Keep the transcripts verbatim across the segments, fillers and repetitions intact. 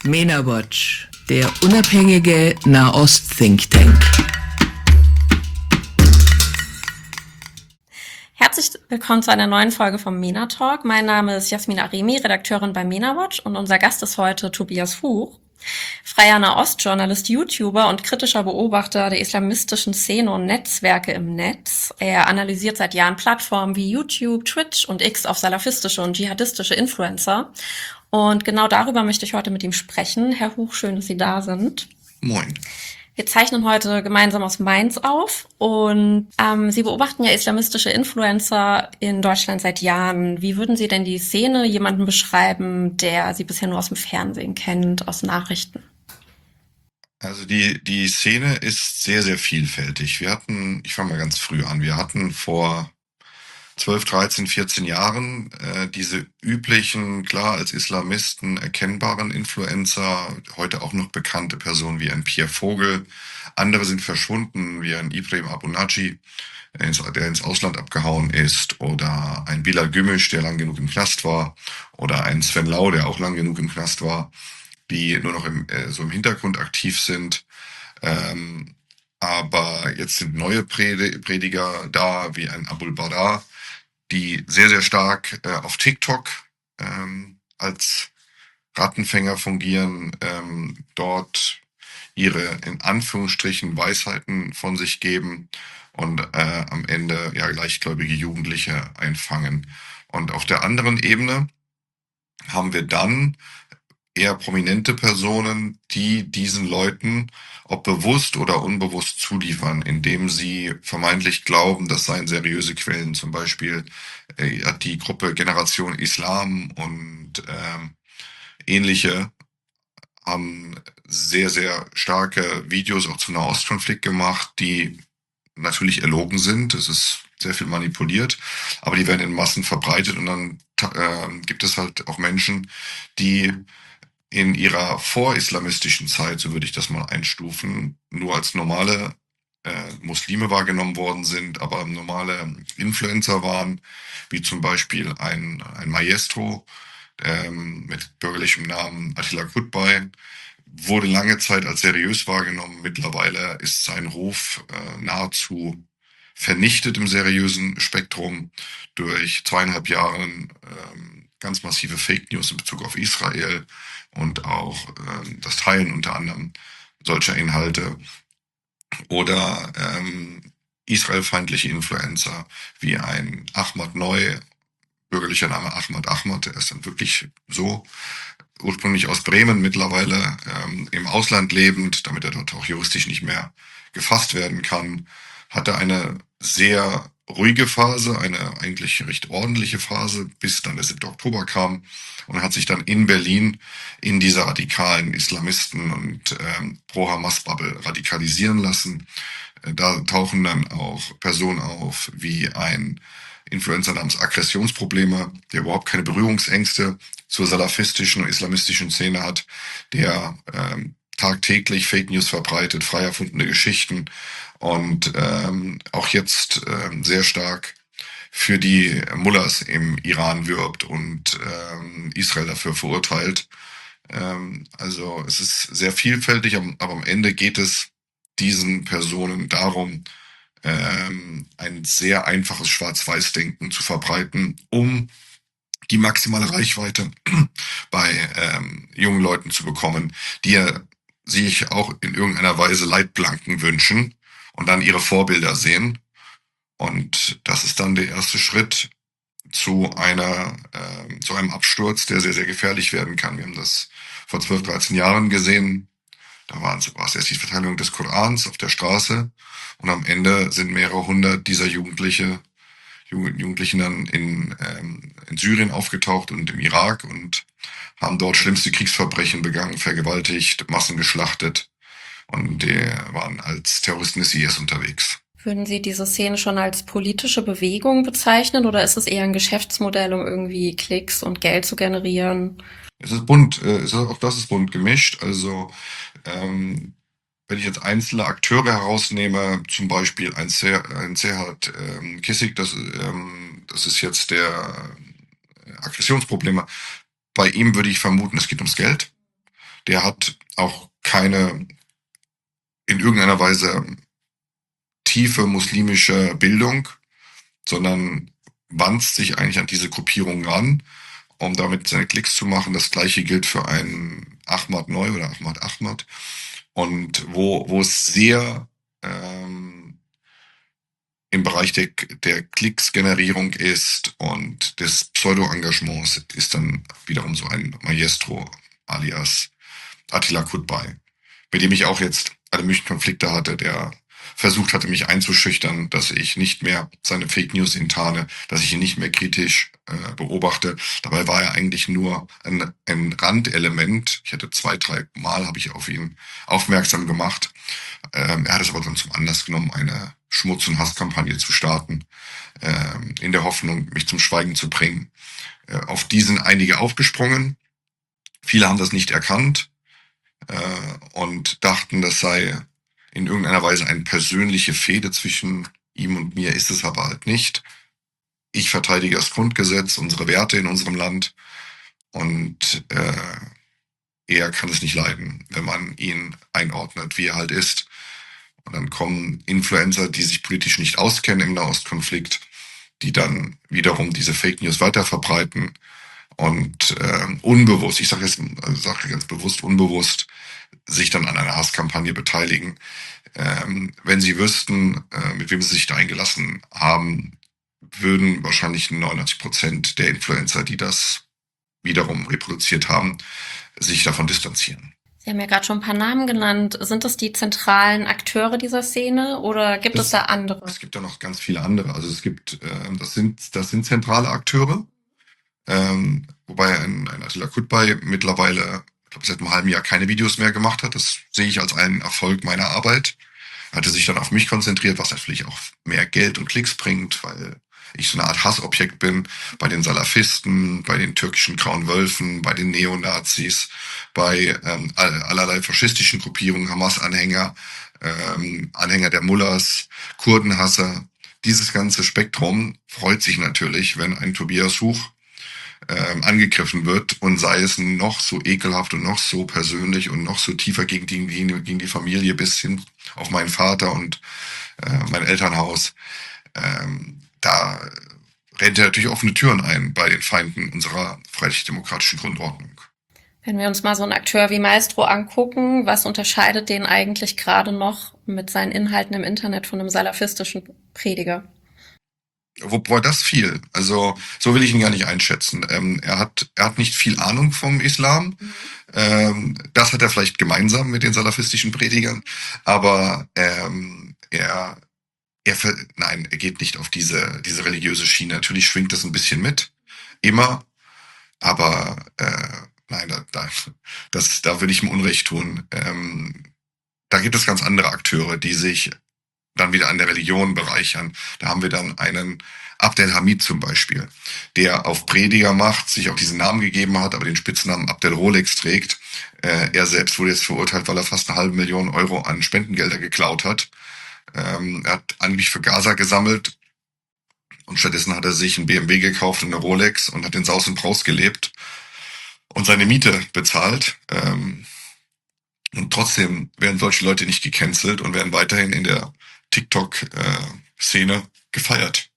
MENA-Watch, der unabhängige Nahost-Think Tank. Herzlich willkommen zu einer neuen Folge vom MENA Talk. Mein Name ist Jasmin Aremi, Redakteurin bei MENA-Watch, und unser Gast ist heute Tobias Huch, freier Nahost-Journalist, YouTuber und kritischer Beobachter der islamistischen Szene und Netzwerke im Netz. Er analysiert seit Jahren Plattformen wie YouTube, Twitch und X auf salafistische und dschihadistische Influencer. Und genau darüber möchte ich heute mit ihm sprechen. Herr Huch, schön, dass Sie da sind. Moin. Wir zeichnen heute gemeinsam aus Mainz auf und ähm, Sie beobachten ja islamistische Influencer in Deutschland seit Jahren. Wie würden Sie denn die Szene jemanden beschreiben, der Sie bisher nur aus dem Fernsehen kennt, aus Nachrichten? Also die, die Szene ist sehr, sehr vielfältig. Wir hatten, ich fange mal ganz früh an, wir hatten vor zwölf, dreizehn, vierzehn Jahren äh, diese üblichen, klar als Islamisten erkennbaren Influencer, heute auch noch bekannte Personen wie ein Pierre Vogel. Andere sind verschwunden, wie ein Ibrahim Abu-Naji, der ins Ausland abgehauen ist, oder ein Bilal Gümüş, der lang genug im Knast war, oder ein Sven Lau, der auch lang genug im Knast war, die nur noch im, äh, so im Hintergrund aktiv sind. Ähm, aber jetzt sind neue Prediger da, wie ein Abul Bara, die sehr, sehr stark äh, auf TikTok ähm, als Rattenfänger fungieren, ähm, dort ihre in Anführungsstrichen Weisheiten von sich geben und äh, am Ende ja gleichgläubige Jugendliche einfangen. Und auf der anderen Ebene haben wir dann eher prominente Personen, die diesen Leuten, ob bewusst oder unbewusst, zuliefern, indem sie vermeintlich glauben, das seien seriöse Quellen. Zum Beispiel äh, hat die Gruppe Generation Islam und äh, ähnliche haben sehr, sehr starke Videos auch zum Nahostkonflikt gemacht, die natürlich erlogen sind. Es ist sehr viel manipuliert, aber die werden in Massen verbreitet, und dann äh, gibt es halt auch Menschen, die in ihrer vorislamistischen Zeit, so würde ich das mal einstufen, nur als normale äh, Muslime wahrgenommen worden sind, aber normale Influencer waren, wie zum Beispiel ein, ein Maestro ähm, mit bürgerlichem Namen Attila Kutbay, wurde lange Zeit als seriös wahrgenommen. Mittlerweile ist sein Ruf äh, nahezu vernichtet im seriösen Spektrum durch zweieinhalb Jahren ähm, ganz massive Fake News in Bezug auf Israel und auch ähm, das Teilen unter anderem solcher Inhalte, oder ähm, israelfeindliche Influencer wie ein Ahmad Neu, bürgerlicher Name Ahmad Ahmad, der ist dann wirklich so, ursprünglich aus Bremen, mittlerweile ähm, im Ausland lebend, damit er dort auch juristisch nicht mehr gefasst werden kann, hatte eine sehr ruhige Phase, eine eigentlich recht ordentliche Phase, bis dann der siebte Oktober kam, und hat sich dann in Berlin in dieser radikalen Islamisten- und ähm, Pro-Hamas-Bubble radikalisieren lassen. Da tauchen dann auch Personen auf wie ein Influencer namens Aggressionsprobleme, der überhaupt keine Berührungsängste zur salafistischen und islamistischen Szene hat, der ähm, tagtäglich Fake News verbreitet, frei erfundene Geschichten und ähm, auch jetzt ähm, sehr stark für die Mullahs im Iran wirbt und ähm, Israel dafür verurteilt. Ähm, also es ist sehr vielfältig, aber am Ende geht es diesen Personen darum, ähm, ein sehr einfaches Schwarz-Weiß-Denken zu verbreiten, um die maximale Reichweite bei ähm, jungen Leuten zu bekommen, die ja sich auch in irgendeiner Weise Leitplanken wünschen und dann ihre Vorbilder sehen. Und das ist dann der erste Schritt zu einer, äh, zu einem Absturz, der sehr, sehr gefährlich werden kann. Wir haben das vor zwölf, dreizehn Jahren gesehen. Da war es erst die Verteilung des Korans auf der Straße, und am Ende sind mehrere hundert dieser Jugendliche, Jugendlichen dann in, ähm, in Syrien aufgetaucht und im Irak und haben dort schlimmste Kriegsverbrechen begangen, vergewaltigt, Massen geschlachtet, und die waren als Terroristen des I S unterwegs. Würden Sie diese Szene schon als politische Bewegung bezeichnen, oder ist es eher ein Geschäftsmodell, um irgendwie Klicks und Geld zu generieren? Es ist bunt, äh, es ist, auch das ist bunt gemischt. Also ähm, wenn ich jetzt einzelne Akteure herausnehme, zum Beispiel ein, Zer, ein Serhat ähm, Kissig, das, ähm, das ist jetzt der äh, Aggressionsprobleme. Bei ihm würde ich vermuten, es geht ums Geld. Der hat auch keine in irgendeiner Weise tiefe muslimische Bildung, sondern wanzt sich eigentlich an diese Gruppierung ran, um damit seine Klicks zu machen. Das gleiche gilt für einen Ahmad Neu oder Ahmad Ahmad. Und wo, wo es sehr ähm, im Bereich der, der Klicksgenerierung ist und des Pseudo-Engagements, ist dann wiederum so ein Maestro alias Attila Kutbay, mit dem ich auch jetzt alle möglichen Konflikte hatte, der versucht hatte, mich einzuschüchtern, dass ich nicht mehr seine Fake News enttarne, dass ich ihn nicht mehr kritisch äh, beobachte. Dabei war er eigentlich nur ein, ein Randelement. Ich hatte zwei, drei Mal habe ich auf ihn aufmerksam gemacht. Ähm, er hat es aber dann zum Anlass genommen, eine Schmutz- und Hasskampagne zu starten, ähm, in der Hoffnung, mich zum Schweigen zu bringen. Äh, auf die sind einige aufgesprungen. Viele haben das nicht erkannt äh, und dachten, das sei in irgendeiner Weise eine persönliche Fehde zwischen ihm und mir, ist es aber halt nicht. Ich verteidige das Grundgesetz, unsere Werte in unserem Land und äh, er kann es nicht leiden, wenn man ihn einordnet, wie er halt ist. Und dann kommen Influencer, die sich politisch nicht auskennen im Nahostkonflikt, die dann wiederum diese Fake News weiterverbreiten und äh, unbewusst, ich sage jetzt sage ganz bewusst unbewusst, sich dann an einer Hasskampagne beteiligen. Ähm, wenn sie wüssten, äh, mit wem sie sich da eingelassen haben, würden wahrscheinlich neunundneunzig Prozent der Influencer, die das wiederum reproduziert haben, sich davon distanzieren. Sie haben ja gerade schon ein paar Namen genannt. Sind das die zentralen Akteure dieser Szene oder gibt Das, es da andere? Es gibt da noch ganz viele andere. Also es gibt, äh, das sind, das sind zentrale Akteure. Ähm, wobei ein, ein Attila Kutbay mittlerweile, ich glaube, seit einem halben Jahr keine Videos mehr gemacht hat. Das sehe ich als einen Erfolg meiner Arbeit. Er hatte sich dann auf mich konzentriert, was natürlich auch mehr Geld und Klicks bringt, weil ich so eine Art Hassobjekt bin bei den Salafisten, bei den türkischen Grauen Wölfen, bei den Neonazis, bei ähm, allerlei faschistischen Gruppierungen, Hamas-Anhänger, ähm, Anhänger der Mullahs, Kurdenhasser. Dieses ganze Spektrum freut sich natürlich, wenn ein Tobias Huch ähm, angegriffen wird und sei es noch so ekelhaft und noch so persönlich und noch so tiefer gegen die, gegen die Familie bis hin auf meinen Vater und äh, mein Elternhaus. Ähm, da rennt er natürlich offene Türen ein bei den Feinden unserer freiheitlich-demokratischen Grundordnung. Wenn wir uns mal so einen Akteur wie Maestro angucken, was unterscheidet den eigentlich gerade noch mit seinen Inhalten im Internet von einem salafistischen Prediger? Wobei das viel. Also so will ich ihn gar nicht einschätzen. Ähm, er hat er hat nicht viel Ahnung vom Islam. Mhm. Ähm, das hat er vielleicht gemeinsam mit den salafistischen Predigern, aber ähm, er er nein, er geht nicht auf diese diese religiöse Schiene. Natürlich schwingt das ein bisschen mit, immer, aber äh, nein, da, da das da würde ich ihm Unrecht tun. Ähm, da gibt es ganz andere Akteure, die sich dann wieder an der Religion bereichern. Da haben wir dann einen Abdelhamid zum Beispiel, der auf Predigermacht sich auch diesen Namen gegeben hat, aber den Spitznamen Abdel Rolex trägt. Äh, er selbst wurde jetzt verurteilt, weil er fast eine halbe Million Euro an Spendengelder geklaut hat. Ähm, er hat angeblich für Gaza gesammelt und stattdessen hat er sich einen B M W gekauft und eine Rolex und hat in Saus und Braus gelebt und seine Miete bezahlt. Ähm, und trotzdem werden solche Leute nicht gecancelt und werden weiterhin in der TikTok-Szene gefeiert,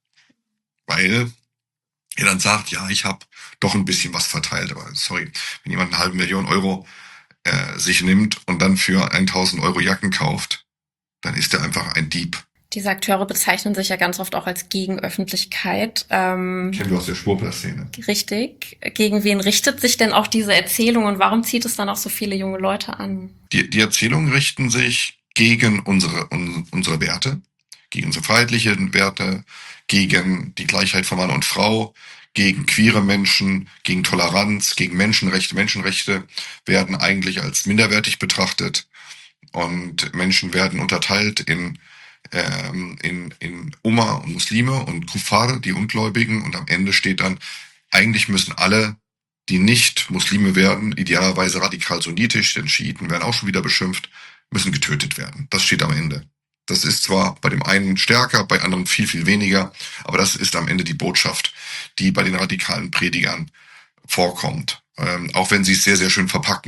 weil er dann sagt, ja, ich habe doch ein bisschen was verteilt. Aber sorry, wenn jemand eine halbe Million Euro äh, sich nimmt und dann für tausend Euro Jacken kauft, dann ist er einfach ein Dieb. Diese Akteure bezeichnen sich ja ganz oft auch als Gegenöffentlichkeit. Ähm, Kennen wir aus der Schwurbler-Szene. Richtig. Gegen wen richtet sich denn auch diese Erzählung und warum zieht es dann auch so viele junge Leute an? Die, die Erzählungen richten sich gegen unsere, un, unsere Werte, gegen unsere freiheitlichen Werte, gegen die Gleichheit von Mann und Frau, gegen queere Menschen, gegen Toleranz, gegen Menschenrechte. Menschenrechte werden eigentlich als minderwertig betrachtet und Menschen werden unterteilt in ähm, in, in Umma und Muslime und Kuffar, die Ungläubigen, und am Ende steht dann, eigentlich müssen alle, die nicht Muslime werden, idealerweise radikal sunnitisch, denn Schiiten werden auch schon wieder beschimpft, müssen getötet werden. Das steht am Ende. Das ist zwar bei dem einen stärker, bei anderen viel, viel weniger, aber das ist am Ende die Botschaft, die bei den radikalen Predigern vorkommt. Ähm, auch wenn sie es sehr, sehr schön verpacken.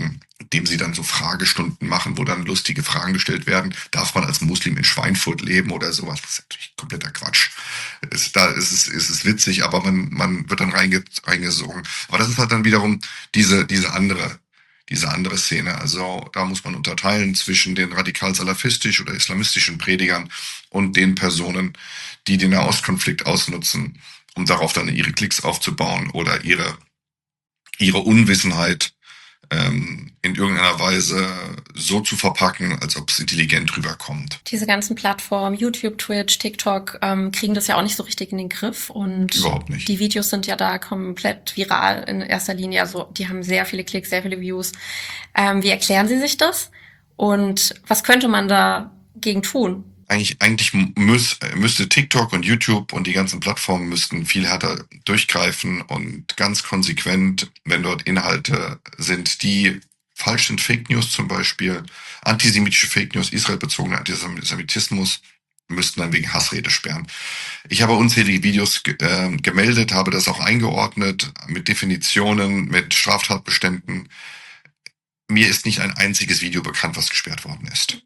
indem sie dann so Fragestunden machen, wo dann lustige Fragen gestellt werden. Darf man als Muslim in Schweinfurt leben oder sowas? Das ist natürlich kompletter Quatsch. Es, da ist es, ist es witzig, aber man, man wird dann reinge, reingesogen. Aber das ist halt dann wiederum diese, diese andere, diese andere Szene. Also da muss man unterteilen zwischen den radikal-salafistisch oder islamistischen Predigern und den Personen, die den Nahostkonflikt ausnutzen, um darauf dann ihre Klicks aufzubauen oder ihre, ihre Unwissenheit ähm, in irgendeiner Weise so zu verpacken, als ob es intelligent rüberkommt. Diese ganzen Plattformen, YouTube, Twitch, TikTok, ähm, kriegen das ja auch nicht so richtig in den Griff. Und Überhaupt nicht. Die Videos sind ja da komplett viral in erster Linie. Also die haben sehr viele Klicks, sehr viele Views. Ähm, wie erklären Sie sich das? Und was könnte man dagegen tun? Eigentlich, eigentlich müß, müsste TikTok und YouTube und die ganzen Plattformen müssten viel härter durchgreifen und ganz konsequent, wenn dort Inhalte sind, die falsch sind, Fake News zum Beispiel, antisemitische Fake News, israelbezogener Antisemitismus, müssten dann wegen Hassrede sperren. Ich habe unzählige Videos äh, gemeldet, habe das auch eingeordnet mit Definitionen, mit Straftatbeständen. Mir ist nicht ein einziges Video bekannt, was gesperrt worden ist.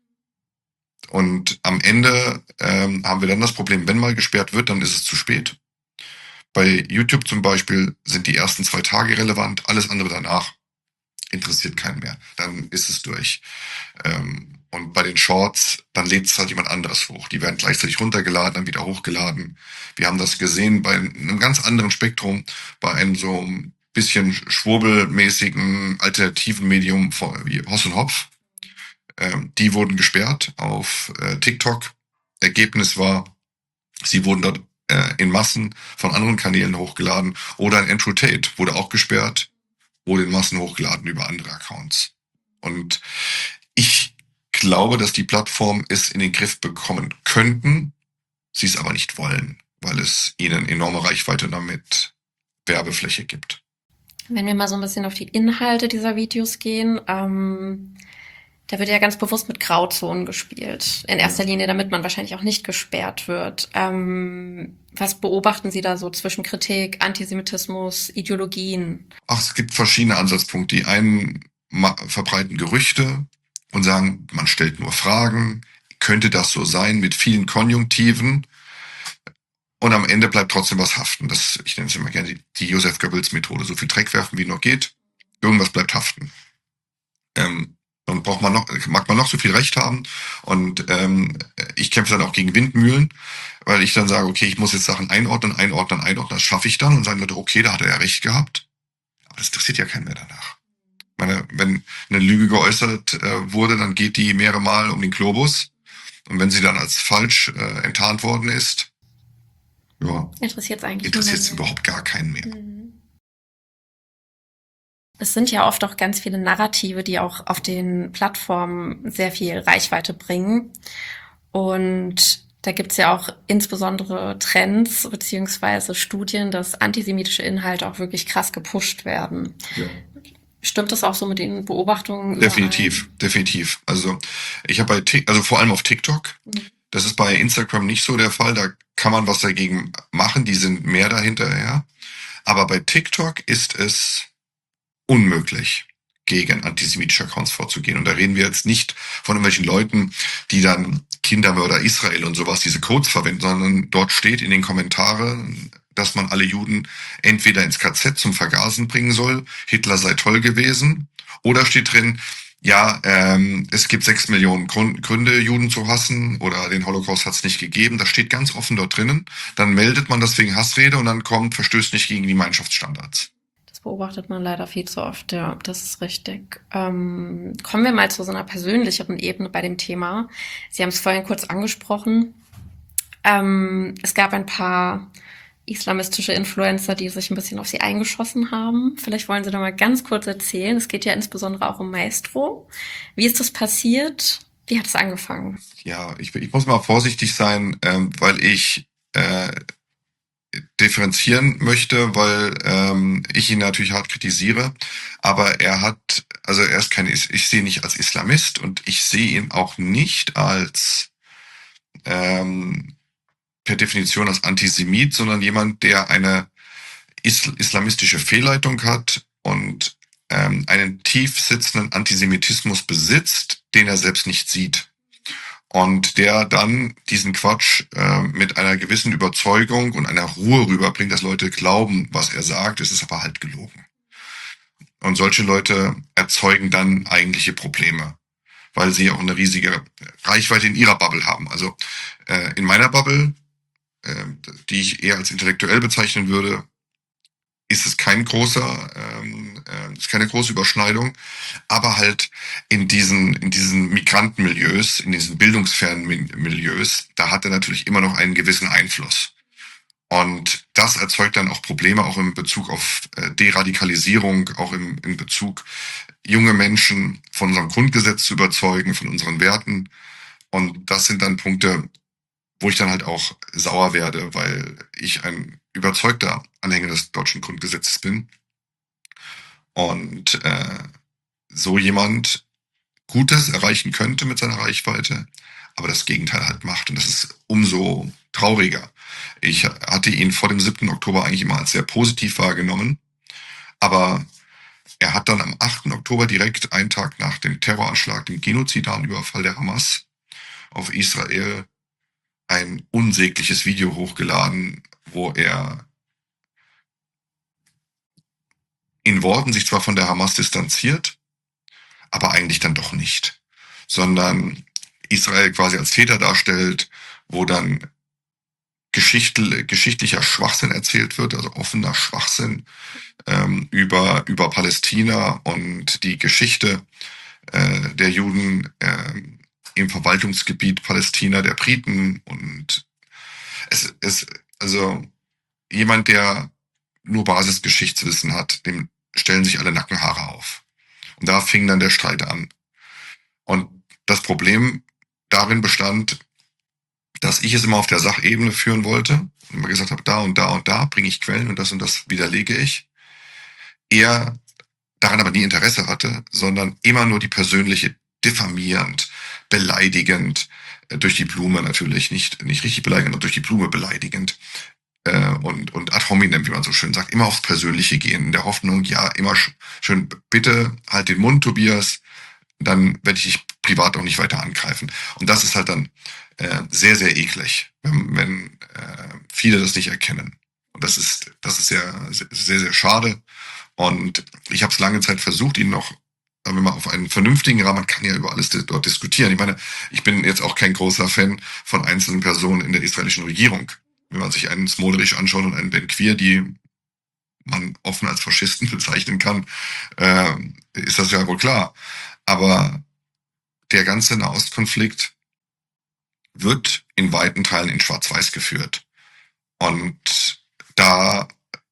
Und am Ende ähm, haben wir dann das Problem, wenn mal gesperrt wird, dann ist es zu spät. Bei YouTube zum Beispiel sind die ersten zwei Tage relevant, alles andere danach interessiert keinen mehr. Dann ist es durch. Ähm, und bei den Shorts, dann lädt es halt jemand anderes hoch. Die werden gleichzeitig runtergeladen, dann wieder hochgeladen. Wir haben das gesehen bei einem ganz anderen Spektrum, bei einem so ein bisschen schwurbelmäßigen alternativen Medium wie Hoss und Hopf. Ähm, die wurden gesperrt auf äh, TikTok. Ergebnis war, sie wurden dort äh, in Massen von anderen Kanälen hochgeladen. Oder ein Andrew Tate wurde auch gesperrt, wurde in Massen hochgeladen über andere Accounts. Und ich glaube, dass die Plattformen es in den Griff bekommen könnten, sie es aber nicht wollen, weil es ihnen enorme Reichweite damit Werbefläche gibt. Wenn wir mal so ein bisschen auf die Inhalte dieser Videos gehen, ähm da wird ja ganz bewusst mit Grauzonen gespielt. In erster Linie, damit man wahrscheinlich auch nicht gesperrt wird. Ähm, was beobachten Sie da so zwischen Kritik, Antisemitismus, Ideologien? Ach, es gibt verschiedene Ansatzpunkte. Die einen verbreiten Gerüchte und sagen, man stellt nur Fragen. Könnte das so sein mit vielen Konjunktiven? Und am Ende bleibt trotzdem was haften. Das, ich nenne es immer gerne die, die Joseph Goebbels-Methode. So viel Dreck werfen, wie noch geht. Irgendwas bleibt haften. Ähm, Und braucht man noch, mag man noch so viel Recht haben. Und ähm, ich kämpfe dann auch gegen Windmühlen, weil ich dann sage, okay, ich muss jetzt Sachen einordnen, einordnen, einordnen. Das schaffe ich dann und sagen Leute, okay, da hat er ja recht gehabt. Aber das interessiert ja keinen mehr danach. Ich meine, wenn eine Lüge geäußert äh, wurde, dann geht die mehrere Mal um den Globus. Und wenn sie dann als falsch äh, enttarnt worden ist, ja, interessiert es eigentlich interessiert es niemanden. überhaupt gar keinen mehr. Mhm. Es sind ja oft auch ganz viele Narrative, die auch auf den Plattformen sehr viel Reichweite bringen. Und da gibt's ja auch insbesondere Trends beziehungsweise Studien, dass antisemitische Inhalte auch wirklich krass gepusht werden. Ja. Stimmt das auch so mit den Beobachtungen? Definitiv, überein? definitiv. Also ich habe bei Tik, also vor allem auf TikTok. Mhm. Das ist bei Instagram nicht so der Fall. Da kann man was dagegen machen. Die sind mehr dahinterher. Aber bei TikTok ist es unmöglich, gegen antisemitische Accounts vorzugehen. Und da reden wir jetzt nicht von irgendwelchen Leuten, die dann Kindermörder Israel und sowas, diese Codes verwenden, sondern dort steht in den Kommentaren, dass man alle Juden entweder ins K Z zum Vergasen bringen soll, Hitler sei toll gewesen, oder steht drin, ja, ähm, es gibt sechs Millionen Gründe, Juden zu hassen, oder den Holocaust hat es nicht gegeben. Das steht ganz offen dort drinnen. Dann meldet man das wegen Hassrede und dann kommt, verstößt nicht gegen die Gemeinschaftsstandards. Beobachtet man leider viel zu oft, ja, das ist richtig. Ähm, kommen wir mal zu so einer persönlicheren Ebene bei dem Thema. Sie haben es vorhin kurz angesprochen. Ähm, es gab ein paar islamistische Influencer, die sich ein bisschen auf Sie eingeschossen haben. Vielleicht wollen Sie da mal ganz kurz erzählen. Es geht ja insbesondere auch um Maestro. Wie ist das passiert? Wie hat es angefangen? Ja, ich, ich muss mal vorsichtig sein, ähm, weil ich äh, differenzieren möchte, weil ähm, ich ihn natürlich hart kritisiere, aber er hat, also er ist kein, ich, ich sehe ihn nicht als Islamist und ich sehe ihn auch nicht als ähm, per Definition als Antisemit, sondern jemand, der eine is- islamistische Fehlleitung hat und ähm, einen tief sitzenden Antisemitismus besitzt, den er selbst nicht sieht. Und der dann diesen Quatsch äh, mit einer gewissen Überzeugung und einer Ruhe rüberbringt, dass Leute glauben, was er sagt, es ist aber halt gelogen. Und solche Leute erzeugen dann eigentliche Probleme, weil sie auch eine riesige Reichweite in ihrer Bubble haben. Also äh, in meiner Bubble, äh, die ich eher als intellektuell bezeichnen würde, ist es kein großer, ähm, äh, ist keine große Überschneidung, aber halt in diesen, in diesen Migrantenmilieus, in diesen bildungsfernen Milieus, da hat er natürlich immer noch einen gewissen Einfluss. Und das erzeugt dann auch Probleme, auch in Bezug auf äh, Deradikalisierung, auch im, in Bezug, junge Menschen von unserem Grundgesetz zu überzeugen, von unseren Werten. Und das sind dann Punkte, wo ich dann halt auch sauer werde, weil ich ein überzeugter Anhänger des deutschen Grundgesetzes bin. Und äh, so jemand Gutes erreichen könnte mit seiner Reichweite, aber das Gegenteil halt macht. Und das ist umso trauriger. Ich hatte ihn vor dem siebten Oktober eigentlich immer als sehr positiv wahrgenommen, aber er hat dann am achten Oktober, direkt einen Tag nach dem Terroranschlag, dem genozidalen Überfall der Hamas auf Israel, ein unsägliches Video hochgeladen, wo er in Worten sich zwar von der Hamas distanziert, aber eigentlich dann doch nicht, sondern Israel quasi als Täter darstellt, wo dann Geschichte, geschichtlicher Schwachsinn erzählt wird, also offener Schwachsinn ähm, über, über Palästina und die Geschichte äh, der Juden äh, im Verwaltungsgebiet Palästina der Briten. Und es ist also jemand, der nur Basisgeschichtswissen hat, dem stellen sich alle Nackenhaare auf. Und da fing dann der Streit an. Und das Problem darin bestand, dass ich es immer auf der Sachebene führen wollte und immer gesagt habe, da und da und da bringe ich Quellen und das und das widerlege ich. Er daran aber nie Interesse hatte, sondern immer nur die persönliche, diffamierend, beleidigend, äh, durch die Blume natürlich, nicht, nicht richtig beleidigend, aber durch die Blume beleidigend äh, und, und ad hominem, wie man so schön sagt, immer aufs Persönliche gehen, in der Hoffnung, ja, immer sch- schön, bitte halt den Mund, Tobias, dann werde ich dich privat auch nicht weiter angreifen. Und das ist halt dann äh, sehr, sehr eklig, wenn, wenn äh, viele das nicht erkennen. Und das ist, das ist sehr, sehr, sehr schade. Und ich habe es lange Zeit versucht, ihn noch, wenn man auf einen vernünftigen Rahmen, man kann ja über alles dort diskutieren. Ich meine, ich bin jetzt auch kein großer Fan von einzelnen Personen in der israelischen Regierung. Wenn man sich einen Smolerich anschaut und einen Ben Quir, die man offen als Faschisten bezeichnen kann, äh, ist das ja wohl klar. Aber der ganze Nahostkonflikt wird in weiten Teilen in Schwarz-Weiß geführt. Und da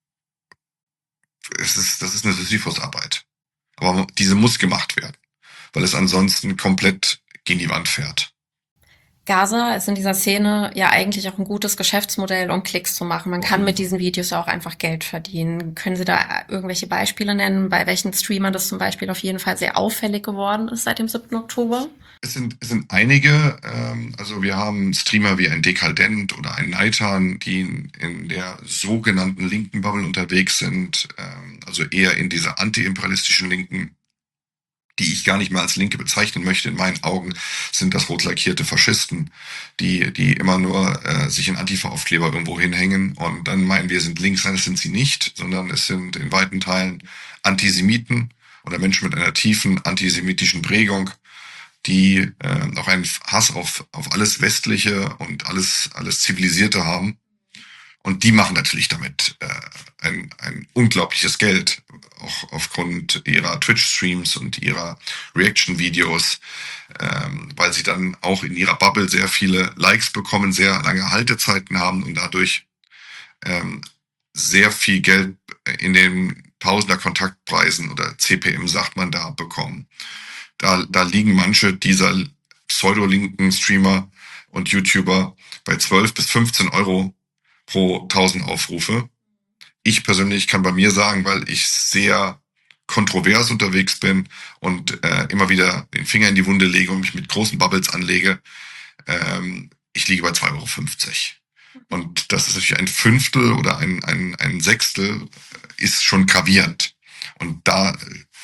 es ist, das ist eine Sisyphus-Arbeit. Aber diese muss gemacht werden, weil es ansonsten komplett gegen die Wand fährt. Gaza ist in dieser Szene ja eigentlich auch ein gutes Geschäftsmodell, um Klicks zu machen. Man kann mit diesen Videos ja auch einfach Geld verdienen. Können Sie da irgendwelche Beispiele nennen, bei welchen Streamern das zum Beispiel auf jeden Fall sehr auffällig geworden ist seit dem siebten Oktober? Es sind, es sind einige, ähm, also wir haben Streamer wie ein Dekadent oder ein Neitan, die in, in der sogenannten linken Bubble unterwegs sind, ähm, also eher in dieser antiimperialistischen Linken, die ich gar nicht mehr als Linke bezeichnen möchte. In meinen Augen sind das rot lackierte Faschisten, die die immer nur äh, sich in Antifa-Aufkleber irgendwo hinhängen und dann meinen, wir sind links. Nein, das sind sie nicht, sondern es sind in weiten Teilen Antisemiten oder Menschen mit einer tiefen antisemitischen Prägung, die äh, auch einen Hass auf auf alles Westliche und alles alles Zivilisierte haben. Und die machen natürlich damit äh, ein, ein unglaubliches Geld, auch aufgrund ihrer Twitch-Streams und ihrer Reaction-Videos, ähm, weil sie dann auch in ihrer Bubble sehr viele Likes bekommen, sehr lange Haltezeiten haben und dadurch ähm, sehr viel Geld in den Tausender Kontaktpreisen oder C P M sagt man da bekommen. Da, da liegen manche dieser pseudo-linken Streamer und YouTuber bei zwölf bis fünfzehn Euro pro tausend Aufrufe. Ich persönlich kann bei mir sagen, weil ich sehr kontrovers unterwegs bin und äh, immer wieder den Finger in die Wunde lege und mich mit großen Bubbles anlege, ähm, ich liege bei zwei Euro fünfzig. Und das ist natürlich ein Fünftel oder ein, ein, ein Sechstel, ist schon gravierend. Und da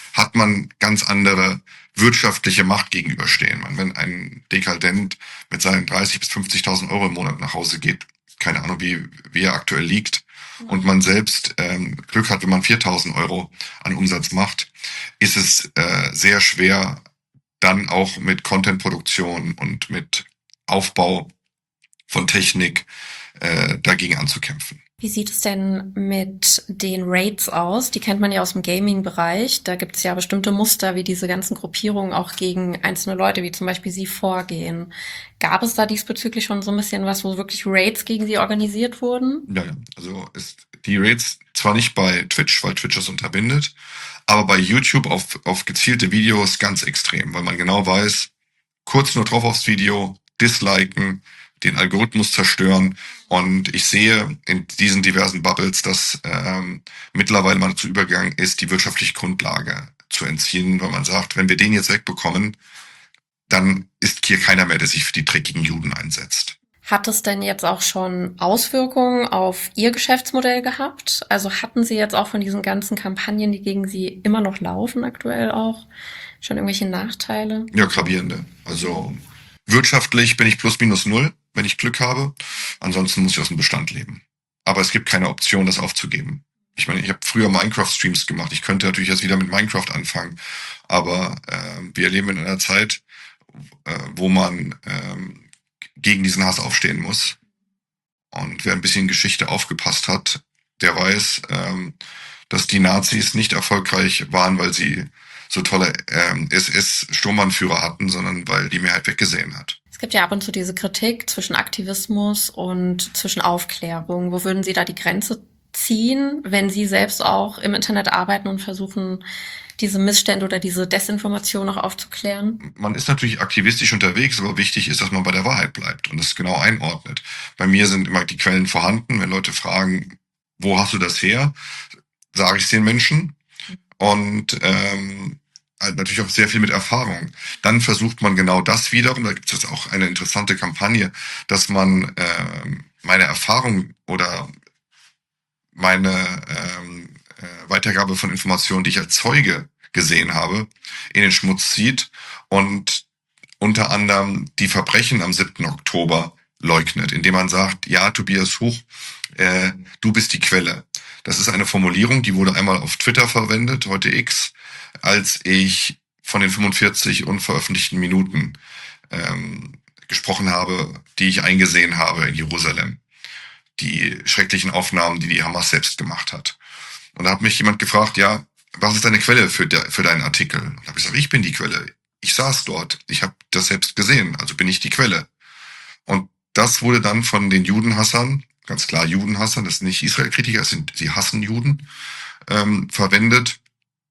hat man ganz andere wirtschaftliche Macht gegenüberstehen. Man, wenn ein Dekadent mit seinen dreißig bis fünfzigtausend Euro im Monat nach Hause geht, keine Ahnung, wie, wie er aktuell liegt, und man selbst ähm, Glück hat, wenn man viertausend Euro an Umsatz macht, ist es äh, sehr schwer, dann auch mit Content-Produktion und mit Aufbau von Technik äh, dagegen anzukämpfen. Wie sieht es denn mit den Raids aus? Die kennt man ja aus dem Gaming-Bereich. Da gibt es ja bestimmte Muster, wie diese ganzen Gruppierungen auch gegen einzelne Leute, wie zum Beispiel Sie, vorgehen. Gab es da diesbezüglich schon so ein bisschen was, wo wirklich Raids gegen Sie organisiert wurden? Ja, ja. Also ist die Raids zwar nicht bei Twitch, weil Twitch das unterbindet, aber bei YouTube auf, auf gezielte Videos ganz extrem, weil man genau weiß, kurz nur drauf aufs Video, disliken, den Algorithmus zerstören. Und ich sehe in diesen diversen Bubbles, dass ähm, mittlerweile man dazu übergegangen ist, die wirtschaftliche Grundlage zu entziehen, weil man sagt, wenn wir den jetzt wegbekommen, dann ist hier keiner mehr, der sich für die dreckigen Juden einsetzt. Hat es denn jetzt auch schon Auswirkungen auf Ihr Geschäftsmodell gehabt? Also hatten Sie jetzt auch von diesen ganzen Kampagnen, die gegen Sie immer noch laufen, aktuell auch, schon irgendwelche Nachteile? Ja, gravierende. Also wirtschaftlich bin ich plus minus null, wenn ich Glück habe. Ansonsten muss ich aus dem Bestand leben. Aber es gibt keine Option, das aufzugeben. Ich meine, ich habe früher Minecraft-Streams gemacht. Ich könnte natürlich jetzt wieder mit Minecraft anfangen. Aber äh, wir leben in einer Zeit, äh, wo man äh, gegen diesen Hass aufstehen muss. Und wer ein bisschen Geschichte aufgepasst hat, der weiß, ähm, dass die Nazis nicht erfolgreich waren, weil sie so tolle ähm, S S-Sturmbannführer hatten, sondern weil die Mehrheit weggesehen hat. Es gibt ja ab und zu diese Kritik zwischen Aktivismus und zwischen Aufklärung. Wo würden Sie da die Grenze ziehen, wenn Sie selbst auch im Internet arbeiten und versuchen, diese Missstände oder diese Desinformation noch aufzuklären? Man ist natürlich aktivistisch unterwegs, aber wichtig ist, dass man bei der Wahrheit bleibt und es genau einordnet. Bei mir sind immer die Quellen vorhanden. Wenn Leute fragen, wo hast du das her, sage ich es den Menschen. Und ähm, halt natürlich auch sehr viel mit Erfahrung. Dann versucht man genau das wiederum, da gibt es jetzt auch eine interessante Kampagne, dass man ähm, meine Erfahrung oder meine ähm, äh, Weitergabe von Informationen, die ich als Zeuge gesehen habe, in den Schmutz zieht und unter anderem die Verbrechen am siebten Oktober leugnet, indem man sagt, ja, Tobias Huch, äh, du bist die Quelle. Das ist eine Formulierung, die wurde einmal auf Twitter verwendet, heute X, als ich von den fünfundvierzig unveröffentlichten Minuten ähm, gesprochen habe, die ich eingesehen habe in Jerusalem. Die schrecklichen Aufnahmen, die die Hamas selbst gemacht hat. Und da hat mich jemand gefragt, ja, was ist deine Quelle für, de, für deinen Artikel? Und da habe ich gesagt, ich bin die Quelle. Ich saß dort. Ich habe das selbst gesehen, also bin ich die Quelle. Und das wurde dann von den Judenhassern, ganz klar Judenhassern, das sind nicht Israel-Kritiker, das sind, sie hassen Juden, ähm, verwendet,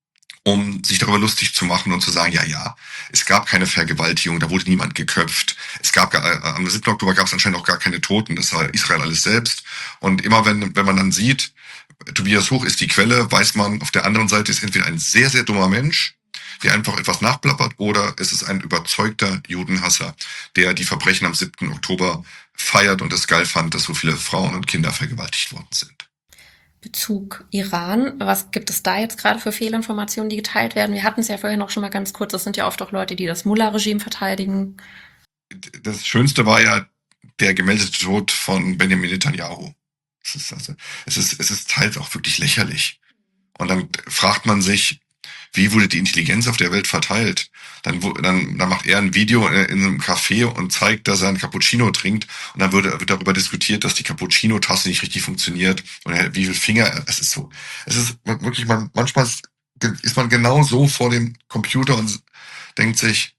um sich darüber lustig zu machen und zu sagen, ja, ja, es gab keine Vergewaltigung, da wurde niemand geköpft. Es gab gar, äh, am siebten Oktober gab es anscheinend auch gar keine Toten, das war Israel alles selbst. Und immer wenn, wenn man dann sieht, Tobias Huch ist die Quelle, weiß man, auf der anderen Seite ist entweder ein sehr, sehr dummer Mensch, der einfach etwas nachplappert, oder es ist ein überzeugter Judenhasser, der die Verbrechen am siebten Oktober feiert und es geil fand, dass so viele Frauen und Kinder vergewaltigt worden sind. Bezug Iran, was gibt es da jetzt gerade für Fehlinformationen, die geteilt werden? Wir hatten es ja vorhin auch schon mal ganz kurz, das sind ja oft auch Leute, die das Mullah-Regime verteidigen. Das Schönste war ja der gemeldete Tod von Benjamin Netanyahu. Es ist, also, es ist, es ist teils auch wirklich lächerlich. Und dann fragt man sich, wie wurde die Intelligenz auf der Welt verteilt? Dann, dann, dann macht er ein Video in einem Café und zeigt, dass er einen Cappuccino trinkt. Und dann wird, wird darüber diskutiert, dass die Cappuccino-Tasse nicht richtig funktioniert. Und wie viel Finger, es ist so. Es ist wirklich, man, manchmal ist man genau so vor dem Computer und denkt sich,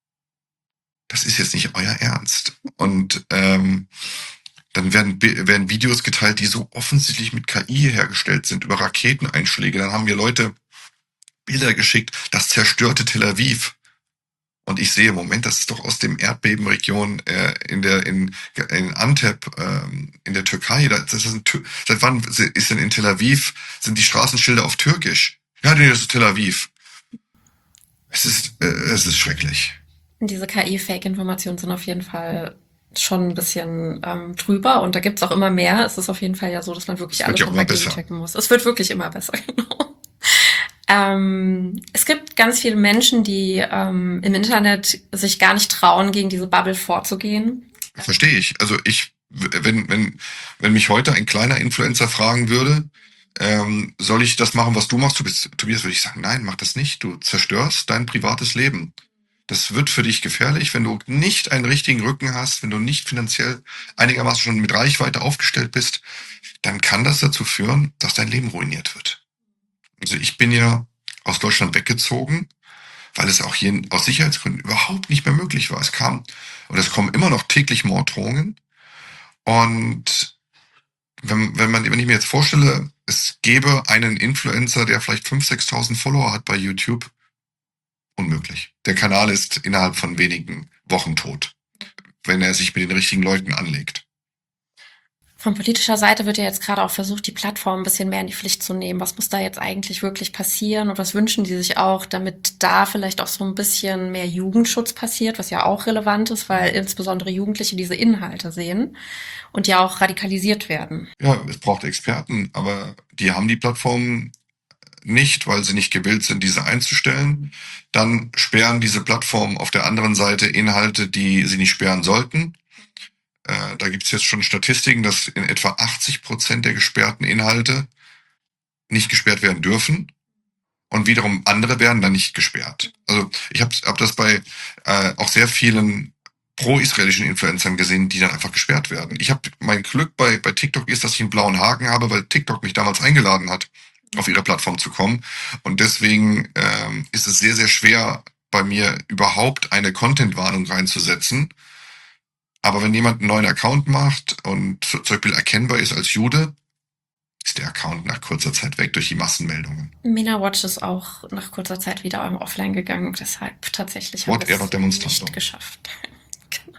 das ist jetzt nicht euer Ernst. Und ähm, dann werden, werden Videos geteilt, die so offensichtlich mit K I hergestellt sind, über Raketeneinschläge. Dann haben wir Leute Bilder geschickt, das zerstörte Tel Aviv. Und ich sehe, Moment, das ist doch aus dem Erdbebenregion äh, in der in, in Antep ähm, in der Türkei. Das ist ein, seit wann ist denn in Tel Aviv sind die Straßenschilder auf Türkisch? Ja, das ist Tel Aviv. Es ist äh, es ist schrecklich. Diese K I-Fake-Informationen sind auf jeden Fall schon ein bisschen ähm, drüber und da gibt's auch immer mehr. Es ist auf jeden Fall ja so, dass man wirklich alles nochmal gegenchecken muss. Es wird wirklich immer besser, genau. Ähm, es gibt ganz viele Menschen, die ähm, im Internet sich gar nicht trauen, gegen diese Bubble vorzugehen. Verstehe ich. Also ich, wenn, wenn, wenn mich heute ein kleiner Influencer fragen würde, ähm, soll ich das machen, was du machst, du bist, Tobias, würde ich sagen, nein, mach das nicht. Du zerstörst dein privates Leben. Das wird für dich gefährlich, wenn du nicht einen richtigen Rücken hast, wenn du nicht finanziell einigermaßen schon mit Reichweite aufgestellt bist, dann kann das dazu führen, dass dein Leben ruiniert wird. Also ich bin ja aus Deutschland weggezogen, weil es auch hier aus Sicherheitsgründen überhaupt nicht mehr möglich war. Es kam, und es kommen immer noch täglich Morddrohungen. Und wenn, wenn man, wenn ich mir jetzt vorstelle, es gäbe einen Influencer, der vielleicht fünftausend, sechstausend Follower hat bei YouTube, unmöglich. Der Kanal ist innerhalb von wenigen Wochen tot, wenn er sich mit den richtigen Leuten anlegt. Von politischer Seite wird ja jetzt gerade auch versucht, die Plattform ein bisschen mehr in die Pflicht zu nehmen. Was muss da jetzt eigentlich wirklich passieren und was wünschen die sich auch, damit da vielleicht auch so ein bisschen mehr Jugendschutz passiert, was ja auch relevant ist, weil insbesondere Jugendliche diese Inhalte sehen und ja auch radikalisiert werden. Ja, es braucht Experten, aber die haben die Plattformen nicht, weil sie nicht gewillt sind, diese einzustellen. Dann sperren diese Plattformen auf der anderen Seite Inhalte, die sie nicht sperren sollten. Äh, da gibt es jetzt schon Statistiken, dass in etwa achtzig Prozent der gesperrten Inhalte nicht gesperrt werden dürfen und wiederum andere werden dann nicht gesperrt. Also ich habe hab das bei äh, auch sehr vielen pro-israelischen Influencern gesehen, die dann einfach gesperrt werden. Ich habe mein Glück bei bei TikTok ist, dass ich einen blauen Haken habe, weil TikTok mich damals eingeladen hat, auf ihre Plattform zu kommen. Und deswegen ähm, ist es sehr, sehr schwer, bei mir überhaupt eine Content-Warnung reinzusetzen. Aber wenn jemand einen neuen Account macht und zum Beispiel erkennbar ist als Jude, ist der Account nach kurzer Zeit weg durch die Massenmeldungen. MENA Watch ist auch nach kurzer Zeit wieder offline gegangen, deshalb tatsächlich haben wir es nicht geschafft. Genau.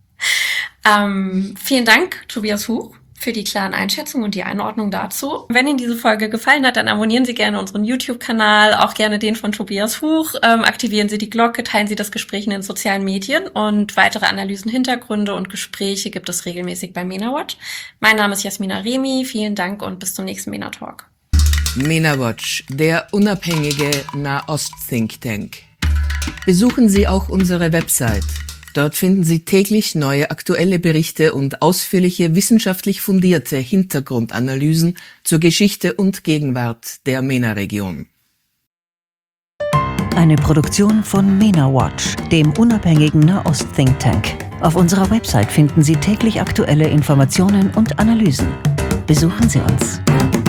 Ähm, vielen Dank, Tobias Huch, für die klaren Einschätzungen und die Einordnung dazu. Wenn Ihnen diese Folge gefallen hat, dann abonnieren Sie gerne unseren YouTube-Kanal, auch gerne den von Tobias Huch. Ähm, aktivieren Sie die Glocke, teilen Sie das Gespräch in den sozialen Medien und weitere Analysen, Hintergründe und Gespräche gibt es regelmäßig bei MENA Watch. Mein Name ist Jasmin Aremi, vielen Dank und bis zum nächsten MENA Talk. MENA Watch, der unabhängige Nahost-Think Tank. Besuchen Sie auch unsere Website. Dort finden Sie täglich neue aktuelle Berichte und ausführliche wissenschaftlich fundierte Hintergrundanalysen zur Geschichte und Gegenwart der MENA-Region. Eine Produktion von MENA Watch, dem unabhängigen Nahost-Think Tank. Auf unserer Website finden Sie täglich aktuelle Informationen und Analysen. Besuchen Sie uns.